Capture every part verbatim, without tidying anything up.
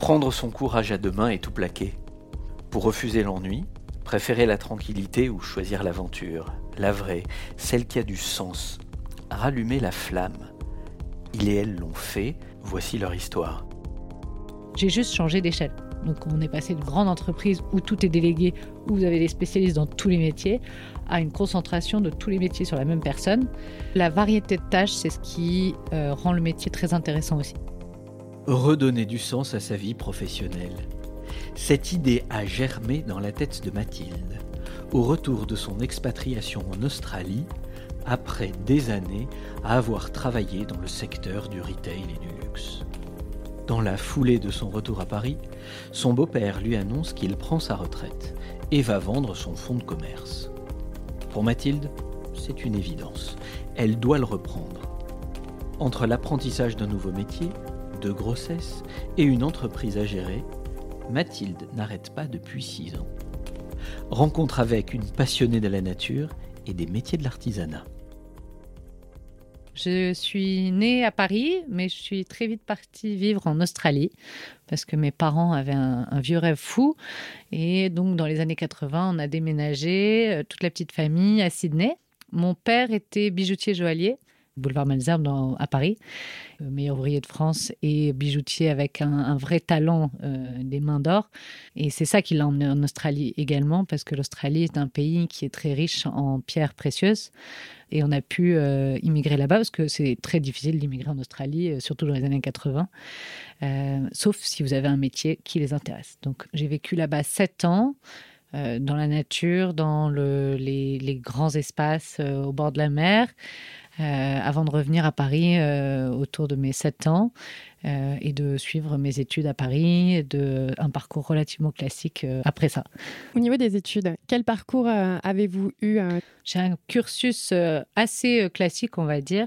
Prendre son courage à deux mains et tout plaquer. Pour refuser l'ennui, préférer la tranquillité ou choisir l'aventure, la vraie, celle qui a du sens. Rallumer la flamme. Il et elle l'ont fait, voici leur histoire. J'ai juste changé d'échelle. Donc on est passé d'une grande entreprise où tout est délégué, où vous avez des spécialistes dans tous les métiers, à une concentration de tous les métiers sur la même personne. La variété de tâches, c'est ce qui euh, rend le métier très intéressant aussi. Redonner du sens à sa vie professionnelle. Cette idée a germé dans la tête de Mathilde, au retour de son expatriation en Australie, après des années à avoir travaillé dans le secteur du retail et du luxe. Dans la foulée de son retour à Paris, son beau-père lui annonce qu'il prend sa retraite et va vendre son fonds de commerce. Pour Mathilde, c'est une évidence. Elle doit le reprendre. Entre l'apprentissage d'un nouveau métier, de grossesse et une entreprise à gérer, Mathilde n'arrête pas depuis six ans. Rencontre avec une passionnée de la nature et des métiers de l'artisanat. Je suis née à Paris, mais je suis très vite partie vivre en Australie parce que mes parents avaient un, un vieux rêve fou. Et donc, dans les années quatre-vingts, on a déménagé, toute la petite famille, à Sydney. Mon père était bijoutier joaillier, boulevard Malesherbes dans, à Paris, le meilleur ouvrier de France et bijoutier avec un, un vrai talent euh, des mains d'or. Et c'est ça qui l'a emmené en Australie également, parce que l'Australie est un pays qui est très riche en pierres précieuses. Et on a pu euh, immigrer là-bas, parce que c'est très difficile d'immigrer en Australie, euh, surtout dans les années quatre-vingts, euh, sauf si vous avez un métier qui les intéresse. Donc j'ai vécu là-bas sept ans, euh, dans la nature, dans le, les, les grands espaces euh, au bord de la mer, euh, avant de revenir à Paris euh, autour de mes sept ans euh, et de suivre mes études à Paris, de, un parcours relativement classique euh, après ça. Au niveau des études, quel parcours euh, avez-vous eu euh... J'ai un cursus euh, assez euh, classique, on va dire.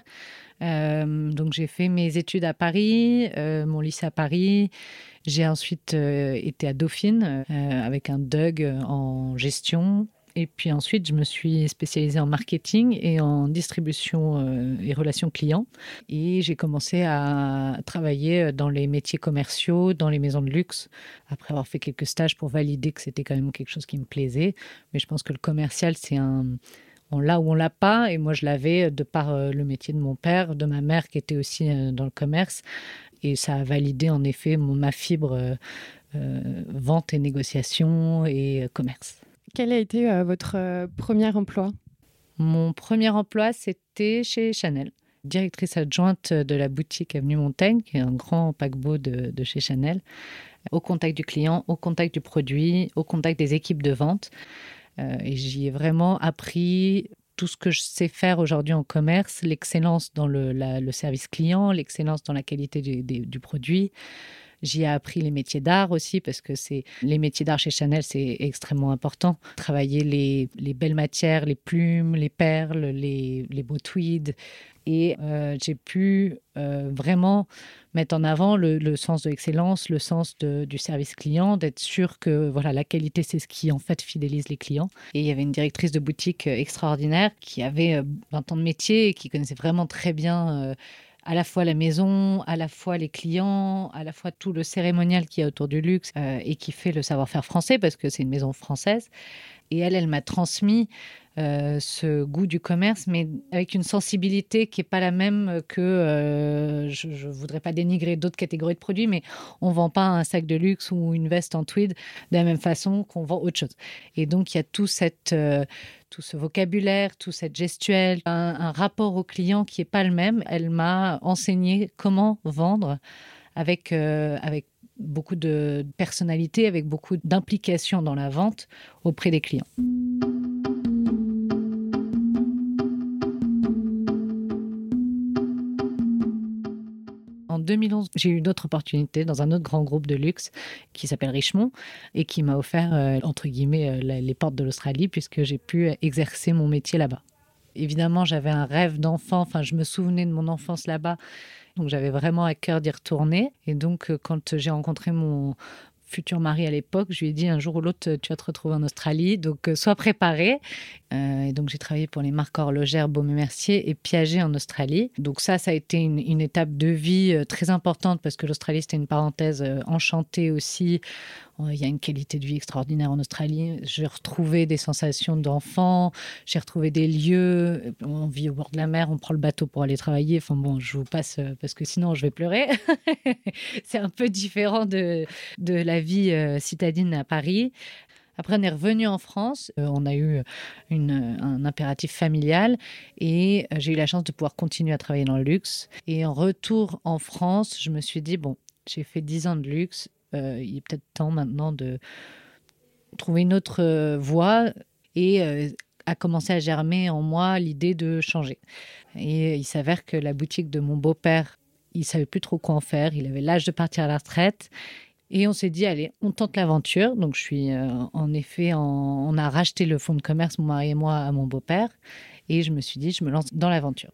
Euh, donc j'ai fait mes études à Paris, euh, mon lycée à Paris. J'ai ensuite euh, été à Dauphine euh, avec un D U G en gestion. Et puis ensuite, je me suis spécialisée en marketing et en distribution euh, et relations clients. Et j'ai commencé à travailler dans les métiers commerciaux, dans les maisons de luxe, après avoir fait quelques stages pour valider que c'était quand même quelque chose qui me plaisait. Mais je pense que le commercial, c'est un... On l'a ou on l'a pas. Et moi, je l'avais de par euh, le métier de mon père, de ma mère qui était aussi euh, dans le commerce. Et ça a validé en effet mon, ma fibre euh, euh, vente et négociation et euh, commerce. Quel a été euh, votre euh, premier emploi ? Mon premier emploi, c'était chez Chanel, directrice adjointe de la boutique Avenue Montaigne, qui est un grand paquebot de, de chez Chanel, au contact du client, au contact du produit, au contact des équipes de vente. Euh, et j'y ai vraiment appris tout ce que je sais faire aujourd'hui en commerce, l'excellence dans le, la, le service client, l'excellence dans la qualité du, du, du produit. J'y ai appris les métiers d'art aussi, parce que c'est, les métiers d'art chez Chanel, c'est extrêmement important. Travailler les, les belles matières, les plumes, les perles, les, les beaux tweeds. Et euh, j'ai pu euh, vraiment mettre en avant le, le sens de l'excellence, le sens de, du service client, d'être sûr que voilà, la qualité, c'est ce qui en fait fidélise les clients. Et il y avait une directrice de boutique extraordinaire qui avait vingt ans de métier et qui connaissait vraiment très bien euh, à la fois la maison, à la fois les clients, à la fois tout le cérémonial qu'il y a autour du luxe euh, et qui fait le savoir-faire français parce que c'est une maison française. Et elle, elle m'a transmis euh, ce goût du commerce, mais avec une sensibilité qui n'est pas la même que... Euh, je ne voudrais pas dénigrer d'autres catégories de produits, mais on ne vend pas un sac de luxe ou une veste en tweed de la même façon qu'on vend autre chose. Et donc, il y a tout, cette, euh, tout ce vocabulaire, toute cette gestuelle, un, un rapport au client qui n'est pas le même. Elle m'a enseigné comment vendre avec, euh, avec beaucoup de personnalité, avec beaucoup d'implication dans la vente auprès des clients. En deux mille onze, j'ai eu une autre opportunité dans un autre grand groupe de luxe qui s'appelle Richemont et qui m'a offert, euh, entre guillemets, euh, les portes de l'Australie puisque j'ai pu exercer mon métier là-bas. Évidemment, j'avais un rêve d'enfant, enfin, je me souvenais de mon enfance là-bas. Donc, j'avais vraiment à cœur d'y retourner. Et donc, quand j'ai rencontré mon, futur mari à l'époque, je lui ai dit un jour ou l'autre, tu vas te retrouver en Australie, donc euh, sois préparé. Euh, et donc j'ai travaillé pour les marques horlogères Baume et Mercier et Piaget en Australie. Donc ça, ça a été une, une étape de vie euh, très importante parce que l'Australie, c'était une parenthèse euh, enchantée aussi. Il y a une qualité de vie extraordinaire en Australie. J'ai retrouvé des sensations d'enfant, j'ai retrouvé des lieux. On vit au bord de la mer, on prend le bateau pour aller travailler. Enfin bon, je vous passe parce que sinon je vais pleurer. C'est un peu différent de, de la vie euh, citadine à Paris. Après, on est revenu en France. Euh, on a eu une, un impératif familial et euh, j'ai eu la chance de pouvoir continuer à travailler dans le luxe. Et en retour en France, je me suis dit, bon, j'ai fait dix ans de luxe. Euh, il est peut-être temps maintenant de trouver une autre euh, voie et euh, a commencé à germer en moi l'idée de changer. Et il s'avère que la boutique de mon beau-père, il ne savait plus trop quoi en faire. Il avait l'âge de partir à la retraite. Et on s'est dit, allez, on tente l'aventure. Donc, je suis euh, en effet, en... on a racheté le fonds de commerce, mon mari et moi, à mon beau-père. Et je me suis dit, je me lance dans l'aventure.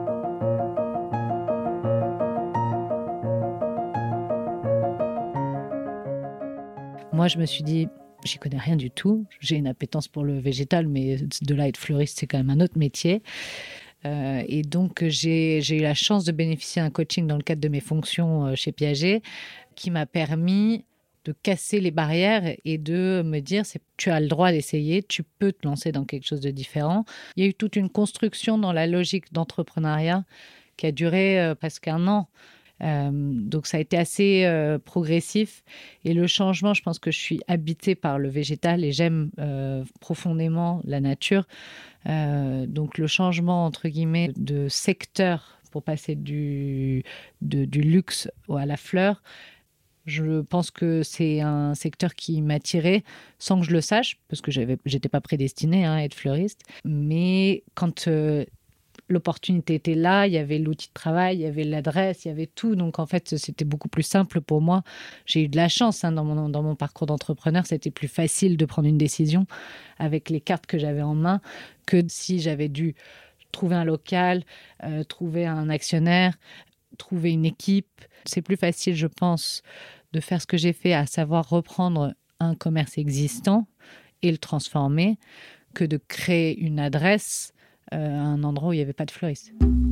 Moi, je me suis dit, j'y connais rien du tout. J'ai une appétence pour le végétal, mais de là, être fleuriste, c'est quand même un autre métier. Euh, et donc, j'ai, j'ai eu la chance de bénéficier d'un coaching dans le cadre de mes fonctions chez Piaget qui m'a permis de casser les barrières et de me dire, c'est, tu as le droit d'essayer, tu peux te lancer dans quelque chose de différent. Il y a eu toute une construction dans la logique d'entrepreneuriat qui a duré euh, presque un an. Euh, donc ça a été assez euh, progressif et le changement, je pense que je suis habitée par le végétal et j'aime euh, profondément la nature, euh, donc le changement entre guillemets de secteur pour passer du, de, du luxe à la fleur, je pense que c'est un secteur qui m'attirait sans que je le sache parce que j'avais, j'étais pas prédestinée hein, à être fleuriste, mais quand euh, l'opportunité était là, il y avait l'outil de travail, il y avait l'adresse, il y avait tout. Donc, en fait, c'était beaucoup plus simple pour moi. J'ai eu de la chance hein, dans, mon, dans mon parcours d'entrepreneur. C'était plus facile de prendre une décision avec les cartes que j'avais en main que si j'avais dû trouver un local, euh, trouver un actionnaire, trouver une équipe. C'est plus facile, je pense, de faire ce que j'ai fait, à savoir reprendre un commerce existant et le transformer, que de créer une adresse à euh, un endroit où il n'y avait pas de fleuriste.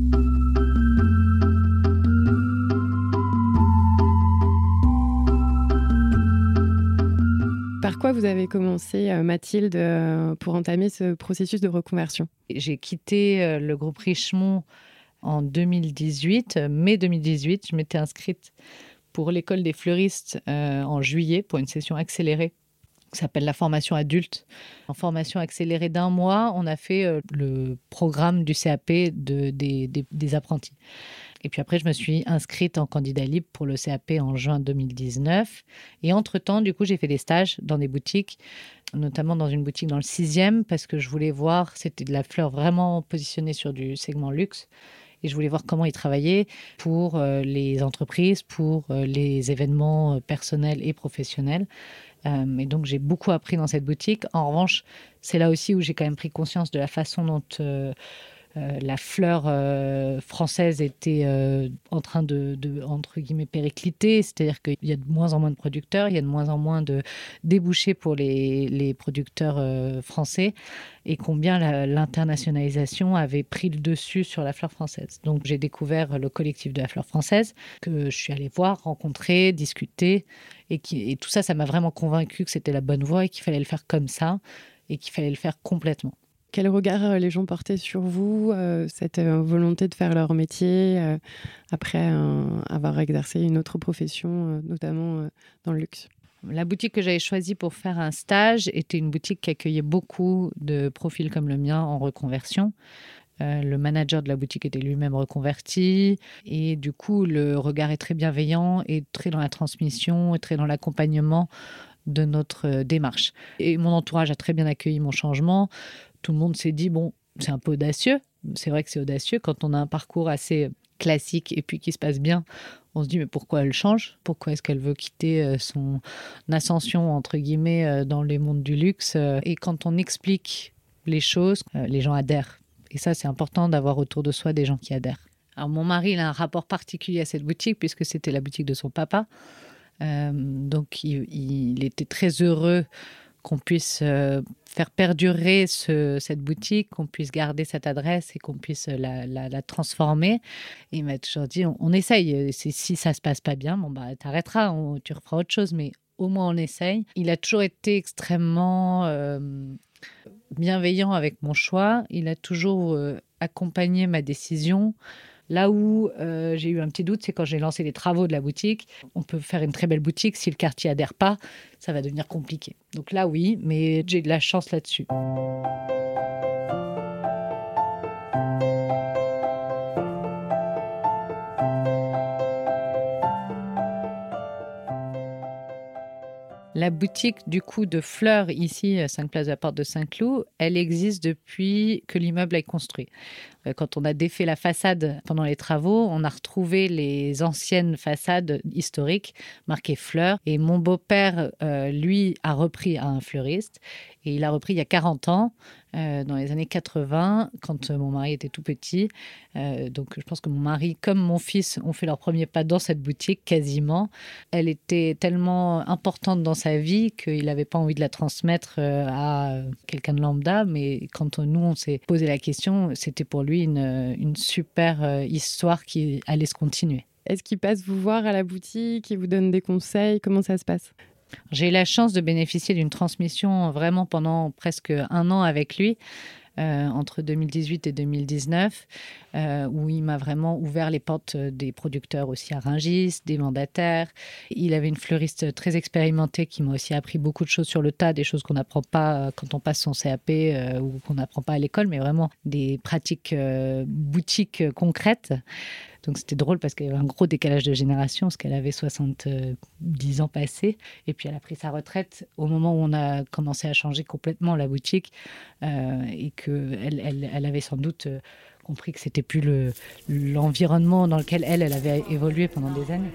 Par quoi vous avez commencé, Mathilde, pour entamer ce processus de reconversion ? J'ai quitté le groupe Richemont en deux mille dix-huit, mai deux mille dix-huit. Je m'étais inscrite pour l'école des fleuristes euh, en juillet pour une session accélérée qui s'appelle la formation adulte. En formation accélérée d'un mois, on a fait euh, le programme du C A P de, des, des, des apprentis. Et puis après, je me suis inscrite en candidat libre pour le C A P en juin deux mille dix-neuf. Et entre-temps, du coup, j'ai fait des stages dans des boutiques, notamment dans une boutique dans le sixième, parce que je voulais voir, c'était de la fleur vraiment positionnée sur du segment luxe. Et je voulais voir comment ils travaillaient pour euh, les entreprises, pour euh, les événements personnels et professionnels. Euh, et donc, j'ai beaucoup appris dans cette boutique. En revanche, c'est là aussi où j'ai quand même pris conscience de la façon dont euh, euh, la fleur euh, française était euh, en train de, de, entre guillemets, péricliter. C'est-à-dire qu'il y a de moins en moins de producteurs, il y a de moins en moins de débouchés pour les, les producteurs euh, français et combien la, l'internationalisation avait pris le dessus sur la fleur française. Donc, j'ai découvert le collectif de la fleur française que je suis allée voir, rencontrer, discuter. Et, qui, et tout ça, ça m'a vraiment convaincue que c'était la bonne voie et qu'il fallait le faire comme ça et qu'il fallait le faire complètement. Quel regard les gens portaient sur vous, euh, cette euh, volonté de faire leur métier euh, après euh, avoir exercé une autre profession, euh, notamment euh, dans le luxe ? La boutique que j'avais choisie pour faire un stage était une boutique qui accueillait beaucoup de profils comme le mien en reconversion. Euh, le manager de la boutique était lui-même reconverti et du coup, le regard est très bienveillant et très dans la transmission et très dans l'accompagnement de notre euh, démarche. Et mon entourage a très bien accueilli mon changement. Tout le monde s'est dit, bon, c'est un peu audacieux. C'est vrai que c'est audacieux quand on a un parcours assez classique et puis qui se passe bien. On se dit, mais pourquoi elle change ? Pourquoi est-ce qu'elle veut quitter son ascension, entre guillemets, dans les mondes du luxe ? Et quand on explique les choses, les gens adhèrent. Et ça, c'est important d'avoir autour de soi des gens qui adhèrent. Alors, mon mari, il a un rapport particulier à cette boutique puisque c'était la boutique de son papa. Euh, donc, il, il était très heureux qu'on puisse euh, faire perdurer ce, cette boutique, qu'on puisse garder cette adresse et qu'on puisse la, la, la transformer. Et il m'a toujours dit, on, on essaye. C'est, si ça ne se passe pas bien, bon, bah, t'arrêteras, on, tu referas autre chose, mais au moins on essaye. Il a toujours été extrêmement euh, bienveillant avec mon choix. Il a toujours euh, accompagné ma décision. Là où euh, j'ai eu un petit doute, c'est quand j'ai lancé les travaux de la boutique. On peut faire une très belle boutique, si le quartier adhère pas, ça va devenir compliqué. Donc là, oui, mais j'ai de la chance là-dessus. La boutique du coup de fleurs ici, à cinq Place de la Porte de Saint-Cloud, elle existe depuis que l'immeuble est construit. Quand on a défait la façade pendant les travaux, on a retrouvé les anciennes façades historiques marquées fleurs. Et mon beau-père, euh, lui, a repris à un fleuriste. Et il a repris il y a quarante ans, euh, dans les années quatre-vingts, quand euh, mon mari était tout petit. Euh, donc je pense que mon mari, comme mon fils, ont fait leur premier pas dans cette boutique, quasiment. Elle était tellement importante dans sa vie qu'il n'avait pas envie de la transmettre euh, à quelqu'un de lambda. Mais quand nous, on s'est posé la question, c'était pour lui une, une super euh, histoire qui allait se continuer. Est-ce qu'il passe vous voir à la boutique, il vous donne des conseils? Comment ça se passe? J'ai eu la chance de bénéficier d'une transmission vraiment pendant presque un an avec lui, euh, entre deux mille dix-huit et deux mille dix-neuf, euh, où il m'a vraiment ouvert les portes des producteurs aussi à Rungis, des mandataires. Il avait une fleuriste très expérimentée qui m'a aussi appris beaucoup de choses sur le tas, des choses qu'on n'apprend pas quand on passe son C A P euh, ou qu'on n'apprend pas à l'école, mais vraiment des pratiques euh, boutiques concrètes. Donc c'était drôle parce qu'il y avait un gros décalage de génération, parce qu'elle avait soixante-dix ans passés. Et puis elle a pris sa retraite au moment où on a commencé à changer complètement la boutique. Euh, et qu'elle elle, elle avait sans doute compris que c'était plus le, l'environnement dans lequel elle, elle avait évolué pendant des années.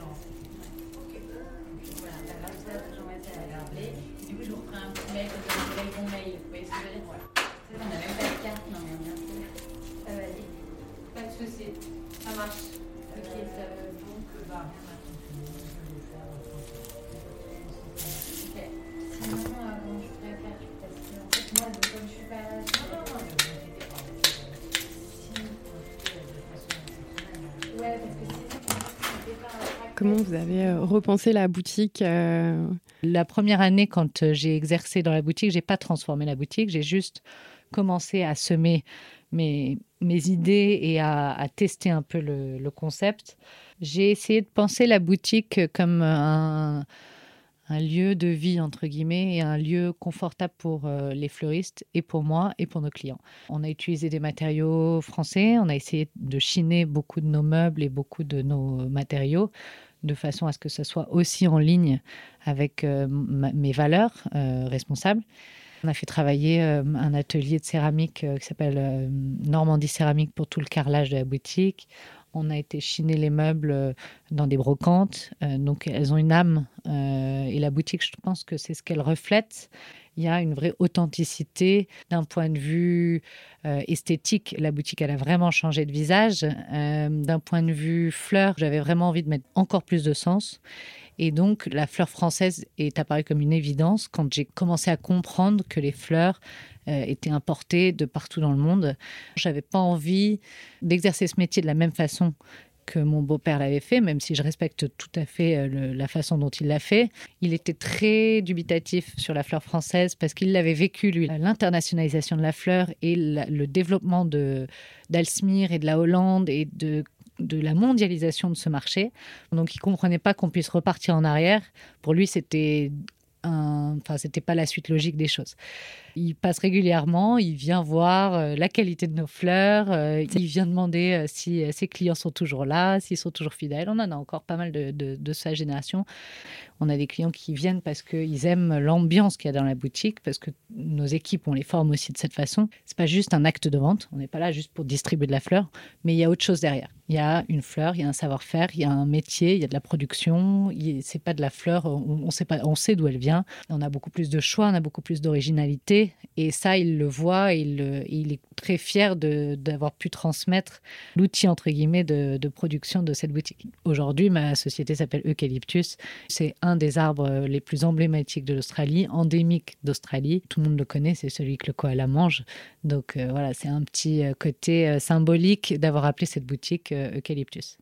Comment vous avez repensé la boutique euh... La première année, quand j'ai exercé dans la boutique, j'ai pas transformé la boutique, j'ai juste commencé à semer mes, mes idées et à, à tester un peu le, le concept. J'ai essayé de penser la boutique comme un, un lieu de vie, entre guillemets, et un lieu confortable pour euh, les fleuristes et pour moi et pour nos clients. On a utilisé des matériaux français, on a essayé de chiner beaucoup de nos meubles et beaucoup de nos matériaux, de façon à ce que ce soit aussi en ligne avec euh, ma, mes valeurs euh, responsables. On a fait travailler euh, un atelier de céramique euh, qui s'appelle euh, Normandie Céramique pour tout le carrelage de la boutique. On a été chiner les meubles euh, dans des brocantes. Euh, donc, elles ont une âme. Euh, et la boutique, je pense que c'est ce qu'elle reflète. Il y a une vraie authenticité d'un point de vue euh, esthétique. La boutique, elle a vraiment changé de visage. Euh, d'un point de vue fleur, j'avais vraiment envie de mettre encore plus de sens. Et donc, la fleur française est apparue comme une évidence quand j'ai commencé à comprendre que les fleurs euh, étaient importées de partout dans le monde. Je n'avais pas envie d'exercer ce métier de la même façon que mon beau-père l'avait fait, même si je respecte tout à fait le, la façon dont il l'a fait. Il était très dubitatif sur la fleur française parce qu'il l'avait vécu, lui, l'internationalisation de la fleur et la, le développement de, d'Alsmir et de la Hollande et de de la mondialisation de ce marché. Donc, il ne comprenait pas qu'on puisse repartir en arrière. Pour lui, c'était un... enfin, c'était pas la suite logique des choses. Il passe régulièrement, il vient voir euh, la qualité de nos fleurs, euh, il vient demander euh, si euh, ses clients sont toujours là, s'ils sont toujours fidèles. On en a encore pas mal de, de, de sa génération. On a des clients qui viennent parce qu'ils aiment l'ambiance qu'il y a dans la boutique, parce que nos équipes, on les forme aussi de cette façon. C'est pas juste un acte de vente, on n'est pas là juste pour distribuer de la fleur, mais il y a autre chose derrière. Il y a une fleur, il y a un savoir-faire, il y a un métier, il y a de la production. C'est pas de la fleur, on, on sait pas, on sait d'où elle vient. On a beaucoup plus de choix, on a beaucoup plus d'originalité. Et ça, il le voit, et il, et il est très fier de, d'avoir pu transmettre l'outil, entre guillemets, de, de production de cette boutique. Aujourd'hui, ma société s'appelle Eucalyptus. C'est un des arbres les plus emblématiques de l'Australie, endémique d'Australie. Tout le monde le connaît, c'est celui que le koala mange. Donc euh, voilà, c'est un petit côté euh, symbolique d'avoir appelé cette boutique euh, Eucalyptus.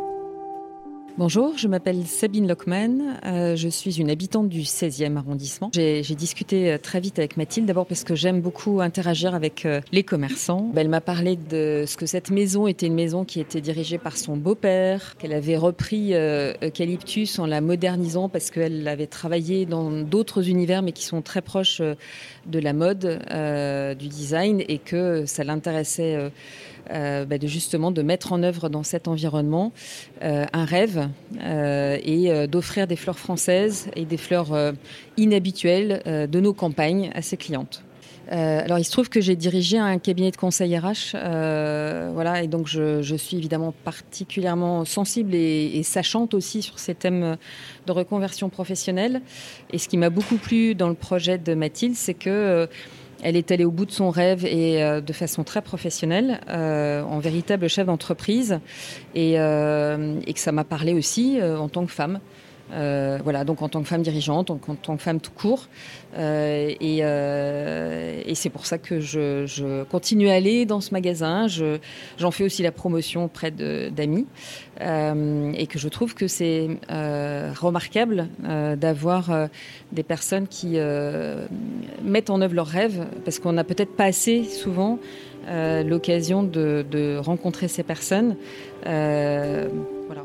Bonjour, je m'appelle Sabine Lockman, euh, je suis une habitante du seizième arrondissement. J'ai, j'ai discuté très vite avec Mathilde, d'abord parce que j'aime beaucoup interagir avec euh, les commerçants. Elle m'a parlé de ce que cette maison était une maison qui était dirigée par son beau-père, qu'elle avait repris euh, Eucalyptus en la modernisant parce qu'elle avait travaillé dans d'autres univers mais qui sont très proches euh, de la mode, euh, du design, et que ça l'intéressait euh, Euh, bah de justement de mettre en œuvre dans cet environnement euh, un rêve euh, et euh, d'offrir des fleurs françaises et des fleurs euh, inhabituelles euh, de nos campagnes à ses clientes. Euh, alors il se trouve que j'ai dirigé un cabinet de conseil R H, euh, voilà, et donc je, je suis évidemment particulièrement sensible et, et sachante aussi sur ces thèmes de reconversion professionnelle. Et ce qui m'a beaucoup plu dans le projet de Mathilde, c'est que euh, elle est allée au bout de son rêve et euh, de façon très professionnelle, euh, en véritable chef d'entreprise, et, euh, et que ça m'a parlé aussi euh, en tant que femme. Euh, voilà, donc en tant que femme dirigeante, en, en tant que femme tout court. Euh, et, euh, et c'est pour ça que je, je continue à aller dans ce magasin. Je, j'en fais aussi la promotion auprès de, d'amis. Euh, et que je trouve que c'est euh, remarquable euh, d'avoir euh, des personnes qui euh, mettent en œuvre leurs rêves, parce qu'on n'a peut-être pas assez souvent euh, l'occasion de, de rencontrer ces personnes. Euh, voilà.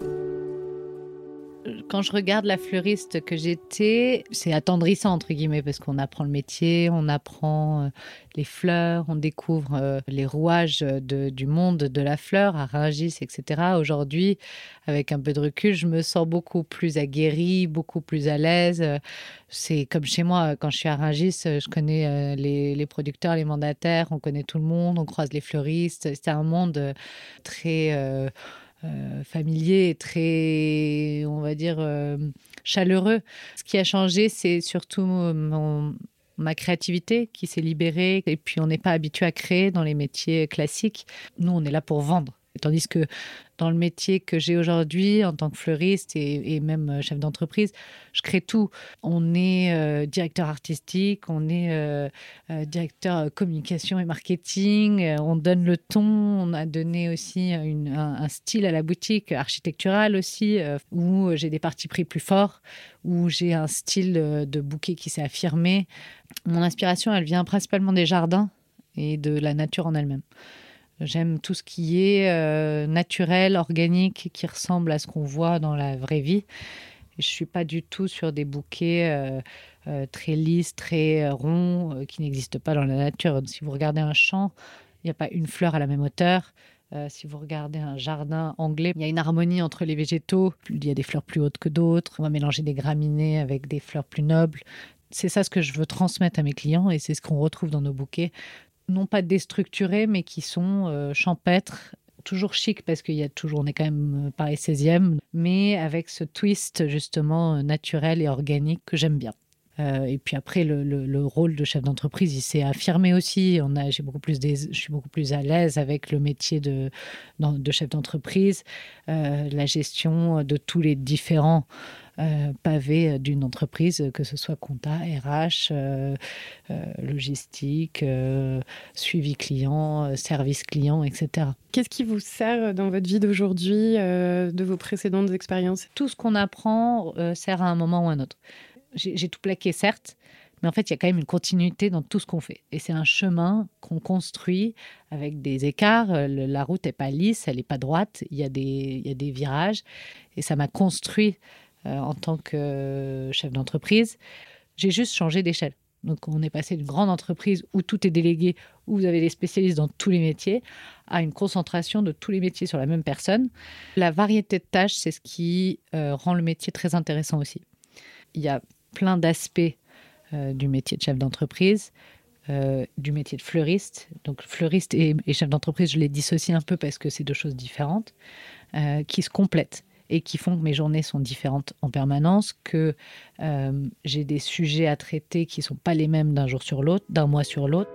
Quand je regarde la fleuriste que j'étais, c'est attendrissant, entre guillemets, parce qu'on apprend le métier, on apprend euh, les fleurs, on découvre euh, les rouages de, du monde de la fleur, à Rungis, et cetera. Aujourd'hui, avec un peu de recul, je me sens beaucoup plus aguerrie, beaucoup plus à l'aise. C'est comme chez moi, quand je suis à Rungis, je connais euh, les, les producteurs, les mandataires, on connaît tout le monde, on croise les fleuristes. C'est un monde très... Euh, Euh, familier et très, on va dire, euh, chaleureux. Ce qui a changé, c'est surtout mon, ma créativité qui s'est libérée. Et puis, on n'est pas habitué à créer dans les métiers classiques. Nous, on est là pour vendre. Tandis que dans le métier que j'ai aujourd'hui, en tant que fleuriste et, et même chef d'entreprise, je crée tout. On est euh, directeur artistique, on est euh, euh, directeur communication et marketing, euh, on donne le ton, on a donné aussi une, un, un style à la boutique, architectural aussi, euh, où j'ai des partis pris plus forts, où j'ai un style de, de bouquet qui s'est affirmé. Mon inspiration, elle vient principalement des jardins et de la nature en elle-même. J'aime tout ce qui est euh, naturel, organique, qui ressemble à ce qu'on voit dans la vraie vie. Je ne suis pas du tout sur des bouquets euh, euh, très lisses, très ronds, euh, qui n'existent pas dans la nature. Si vous regardez un champ, il n'y a pas une fleur à la même hauteur. Euh, si vous regardez un jardin anglais, il y a une harmonie entre les végétaux. Il y a des fleurs plus hautes que d'autres. On va mélanger des graminées avec des fleurs plus nobles. C'est ça ce que je veux transmettre à mes clients, et c'est ce qu'on retrouve dans nos bouquets. Non pas déstructurés, mais qui sont euh, champêtres, toujours chic, parce qu'il y a toujours, on est quand même Paris seizième, mais avec ce twist justement naturel et organique que j'aime bien. Euh, et puis après, le, le, le rôle de chef d'entreprise, il s'est affirmé aussi. On a, j'ai beaucoup plus des, je suis beaucoup plus à l'aise avec le métier de, de chef d'entreprise, euh, la gestion de tous les différents Euh, pavé d'une entreprise, que ce soit compta, R H, euh, euh, logistique, euh, suivi client, euh, service client, et cetera. Qu'est-ce qui vous sert dans votre vie d'aujourd'hui, euh, de vos précédentes expériences ? Tout ce qu'on apprend euh, sert à un moment ou à un autre. J'ai, j'ai tout plaqué, certes, mais en fait, il y a quand même une continuité dans tout ce qu'on fait. Et c'est un chemin qu'on construit avec des écarts. Le, la route n'est pas lisse, elle n'est pas droite. Il y a des, il y a des virages. Et ça m'a construit Euh, en tant que euh, chef d'entreprise. J'ai juste changé d'échelle. Donc, on est passé d'une grande entreprise où tout est délégué, où vous avez des spécialistes dans tous les métiers, à une concentration de tous les métiers sur la même personne. La variété de tâches, c'est ce qui euh, rend le métier très intéressant aussi. Il y a plein d'aspects euh, du métier de chef d'entreprise euh, du métier de fleuriste. Donc fleuriste et, et chef d'entreprise, je les dissocie un peu parce que c'est deux choses différentes, euh, qui se complètent et qui font que mes journées sont différentes en permanence, que euh, j'ai des sujets à traiter qui ne sont pas les mêmes d'un jour sur l'autre, d'un mois sur l'autre.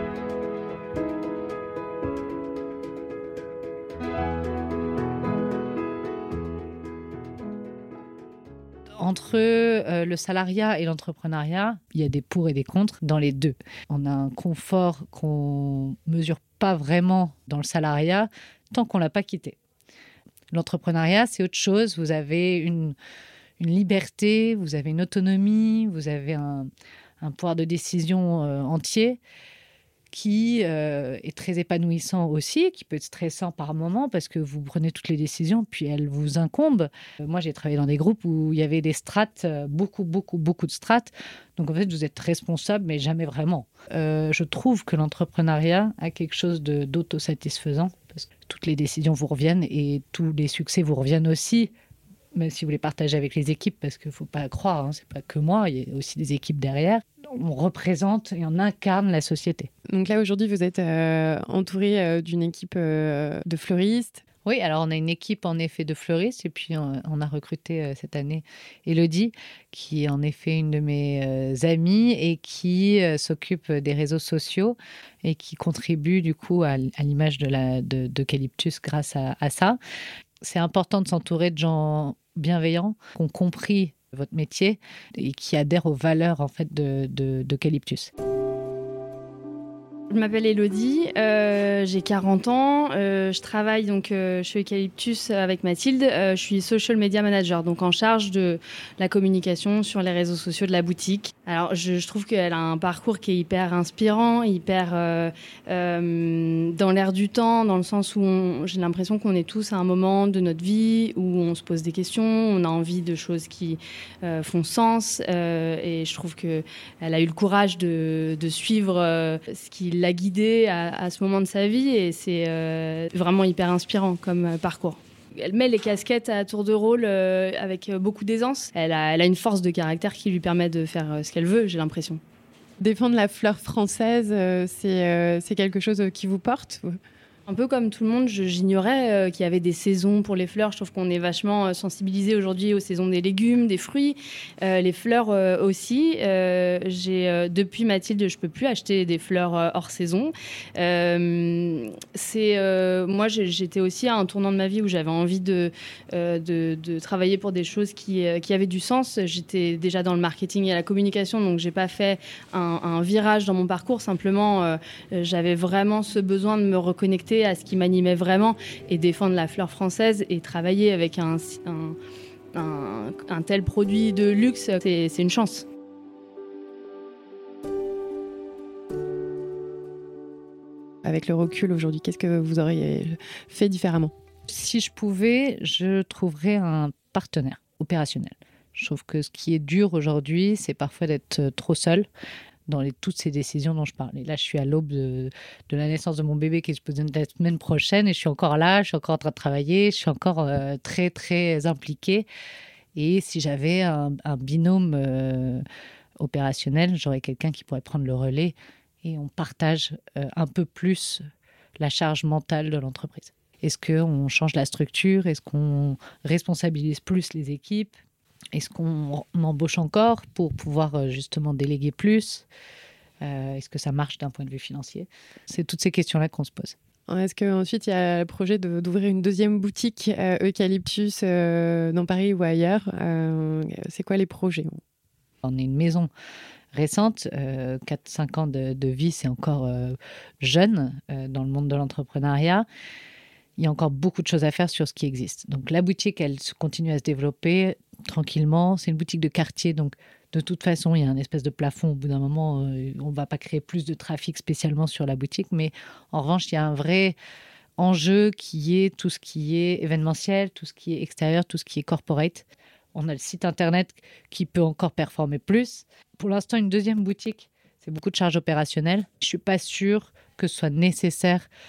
Entre euh, le salariat et l'entrepreneuriat, il y a des pour et des contre dans les deux. On a un confort qu'on ne mesure pas vraiment dans le salariat tant qu'on ne l'a pas quitté. L'entrepreneuriat, c'est autre chose. Vous avez une, une liberté, vous avez une autonomie, vous avez un, un pouvoir de décision euh, entier qui euh, est très épanouissant aussi, qui peut être stressant par moments parce que vous prenez toutes les décisions puis elles vous incombent. Euh, moi, j'ai travaillé dans des groupes où il y avait des strates, euh, beaucoup, beaucoup, beaucoup de strates. Donc, en fait, vous êtes responsable, mais jamais vraiment. Euh, je trouve que l'entrepreneuriat a quelque chose de, d'autosatisfaisant parce que toutes les décisions vous reviennent et tous les succès vous reviennent aussi, même si vous les partagez avec les équipes, parce qu'il ne faut pas croire, hein, ce n'est pas que moi, il y a aussi des équipes derrière. On représente et on incarne la société. Donc là, aujourd'hui, vous êtes euh, entouré euh, d'une équipe euh, de fleuristes. Oui, alors on a une équipe en effet de fleuristes et puis on, on a recruté euh, cette année Élodie, qui est en effet une de mes euh, amies et qui euh, s'occupe des réseaux sociaux et qui contribue du coup à, à l'image de la, de, d'Eucalyptus grâce à, à ça. C'est important de s'entourer de gens bienveillants qui ont compris votre métier et qui adhèrent aux valeurs en fait de, de, d'Eucalyptus. Je m'appelle Élodie, euh, j'ai quarante ans, euh, je travaille donc euh, chez Eucalyptus avec Mathilde, euh, je suis social media manager, donc en charge de la communication sur les réseaux sociaux de la boutique. Alors je, je trouve qu'elle a un parcours qui est hyper inspirant, hyper euh, euh, dans l'air du temps, dans le sens où on, j'ai l'impression qu'on est tous à un moment de notre vie où on se pose des questions, on a envie de choses qui euh, font sens, euh, et je trouve qu'elle a eu le courage de, de suivre euh, ce qui l'a guidée à, à ce moment de sa vie et c'est euh, vraiment hyper inspirant comme euh, parcours. Elle met les casquettes à tour de rôle euh, avec beaucoup d'aisance. Elle a, elle a une force de caractère qui lui permet de faire euh, ce qu'elle veut, j'ai l'impression. Défendre la fleur française, euh, c'est, euh, c'est quelque chose qui vous porte ? Un peu comme tout le monde, je, j'ignorais euh, qu'il y avait des saisons pour les fleurs. Je trouve qu'on est vachement euh, sensibilisé aujourd'hui aux saisons des légumes, des fruits, euh, les fleurs euh, aussi. Euh, j'ai, euh, depuis Mathilde, je peux plus acheter des fleurs euh, hors saison. Euh, c'est, euh, moi, j'ai, j'étais aussi à un tournant de ma vie où j'avais envie de, euh, de, de travailler pour des choses qui, euh, qui avaient du sens. J'étais déjà dans le marketing et la communication, donc j'ai pas fait un, un virage dans mon parcours. Simplement, euh, j'avais vraiment ce besoin de me reconnecter à ce qui m'animait vraiment et défendre la fleur française et travailler avec un, un, un, un tel produit de luxe, c'est, c'est une chance. Avec le recul aujourd'hui, qu'est-ce que vous auriez fait différemment ? Si je pouvais, je trouverais un partenaire opérationnel. Je trouve que ce qui est dur aujourd'hui, c'est parfois d'être trop seul dans les, toutes ces décisions dont je parle. Et là, je suis à l'aube de, de la naissance de mon bébé qui est supposé être la semaine prochaine et je suis encore là, je suis encore en train de travailler, je suis encore euh, très, très impliquée. Et si j'avais un, un binôme euh, opérationnel, j'aurais quelqu'un qui pourrait prendre le relais et on partage euh, un peu plus la charge mentale de l'entreprise. Est-ce qu'on change la structure ? Est-ce qu'on responsabilise plus les équipes ? Est-ce qu'on embauche encore pour pouvoir justement déléguer plus ? euh, Est-ce que ça marche d'un point de vue financier ? C'est toutes ces questions-là qu'on se pose. Est-ce qu'ensuite il y a le projet de, d'ouvrir une deuxième boutique euh, Eucalyptus euh, dans Paris ou ailleurs ? euh, C'est quoi les projets ? On est une maison récente, euh, quatre cinq ans de, de vie, c'est encore euh, jeune euh, dans le monde de l'entrepreneuriat. Il y a encore beaucoup de choses à faire sur ce qui existe. Donc la boutique, elle continue à se développer tranquillement. C'est une boutique de quartier, donc de toute façon, il y a un espèce de plafond. Au bout d'un moment, euh, on ne va pas créer plus de trafic spécialement sur la boutique, mais en revanche, il y a un vrai enjeu qui est tout ce qui est événementiel, tout ce qui est extérieur, tout ce qui est corporate. On a le site internet qui peut encore performer plus. Pour l'instant, une deuxième boutique, c'est beaucoup de charges opérationnelles. Je ne suis pas sûre que ce soit nécessaire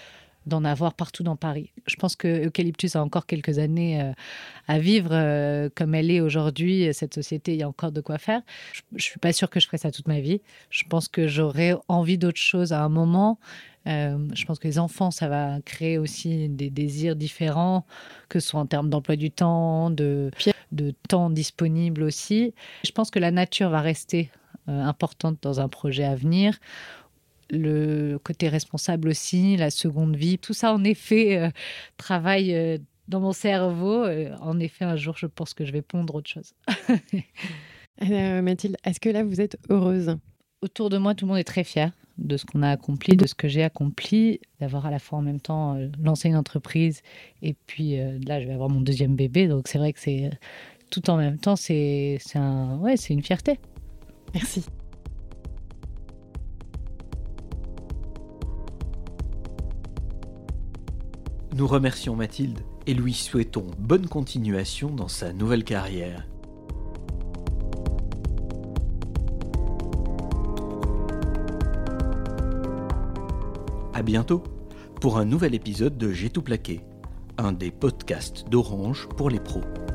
d'en avoir partout dans Paris. Je pense que Eucalyptus a encore quelques années euh, à vivre euh, comme elle est aujourd'hui. Cette société, il y a encore de quoi faire. Je ne suis pas sûre que je ferai ça toute ma vie. Je pense que j'aurai envie d'autre chose à un moment. Euh, je pense que les enfants, ça va créer aussi des désirs différents, que ce soit en termes d'emploi du temps, de, de temps disponible aussi. Je pense que la nature va rester euh, importante dans un projet à venir. Le côté responsable aussi, la seconde vie, tout ça en effet euh, travaille euh, dans mon cerveau. Euh, en effet, un jour, je pense que je vais pondre autre chose. euh, Mathilde, est-ce que là, vous êtes heureuse ? Autour de moi, tout le monde est très fier de ce qu'on a accompli, de ce que j'ai accompli, d'avoir à la fois en même temps euh, lancé une entreprise et puis euh, là, je vais avoir mon deuxième bébé. Donc c'est vrai que c'est euh, tout en même temps, c'est, c'est, un, ouais, c'est une fierté. Merci. Nous remercions Mathilde et lui souhaitons bonne continuation dans sa nouvelle carrière. À bientôt pour un nouvel épisode de J'ai tout plaqué, un des podcasts d'Orange pour les pros.